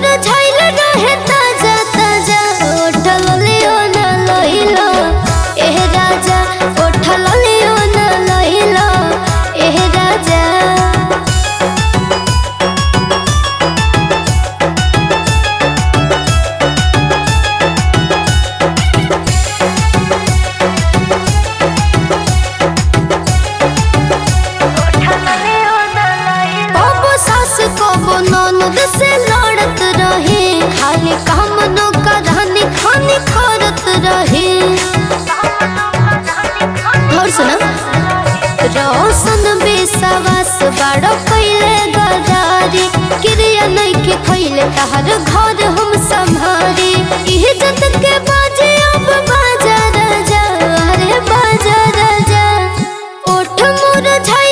मुरझाइल रहे ताजा ताजा उठल लियो ना लइलो एह राजा उठल लियो ना लइलो एह राजा। ननद से लड़त रहे खाली काम नो कहानी खानी खरत रहे। और सुना रोशन बेसवास बड़ पहले गदारी क्रिया नहीं के खैले तहर घर हम संभारी इज्जत के बाजे अब बाजा राजा अरे बाजा राजा उठ मुरझाइल